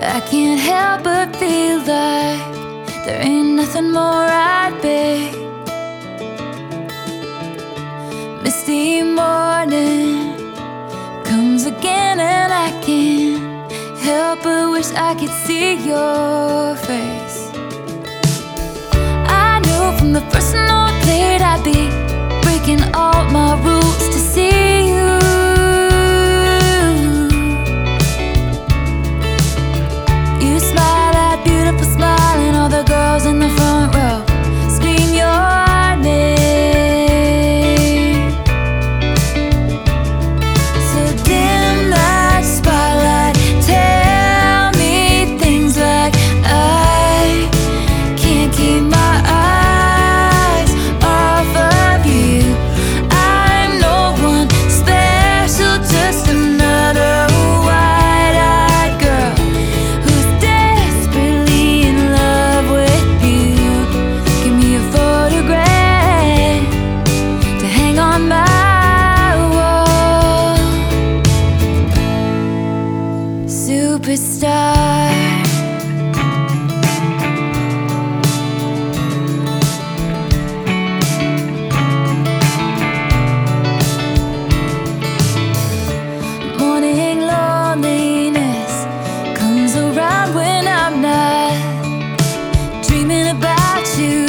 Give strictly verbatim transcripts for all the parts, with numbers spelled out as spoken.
I can't help but feel like there ain't nothing more I'd beg. Misty morning comes again and I can't help but wish I could see your face. I knew from the first note played I'd be breaking all my rules to see you. You smile that beautiful smile and all the girls in the front row scream your name. So dim that spotlight, tell me things like I can't keep my eyes off of you. I'm no one special, just another wide-eyed girl who's desperately in love with you. Give me a photograph to hang on my wall. Superstar. Morning loneliness comes around when I'm not dreaming about you.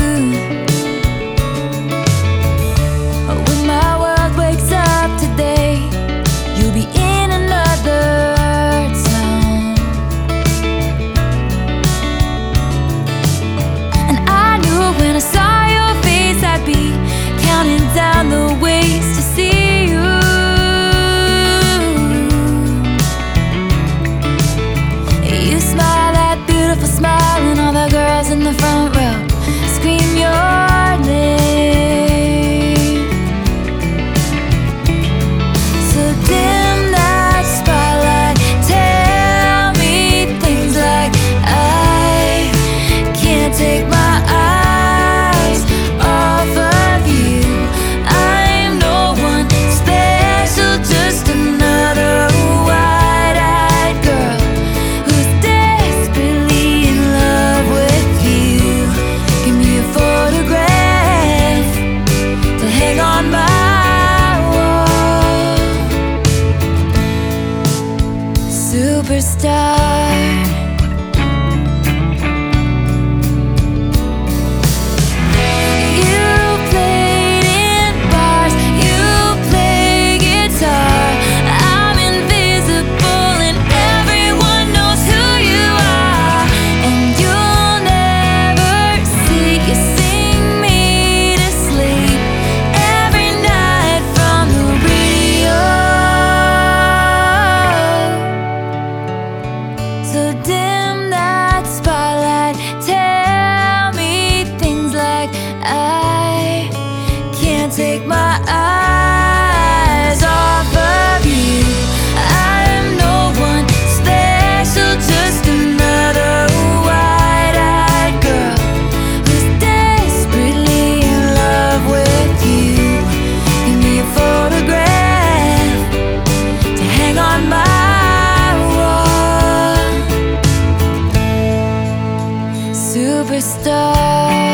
When my world wakes up today, you'll be in another town. And I knew when I saw your face I'd be counting down the ways to see you. You smile that beautiful smile and all the girls in the front row scream your name. So dim that spotlight, tell me things like I can't take my eyes off of you. I'm no one special, just another wide-eyed girl who's desperately in love with you. Give me a photograph to hang on my wall. Superstar. You played in bars, you play guitar. I'm invisible and everyone knows who you are. And you'll never see, you sing me to sleep every night from the radio. So dim that spotlight, tell me things like I can't take my eyes off of you. I'm no one special, just another wide-eyed girl who's desperately in love with you. Give me a photograph to hang on my wall. Superstar.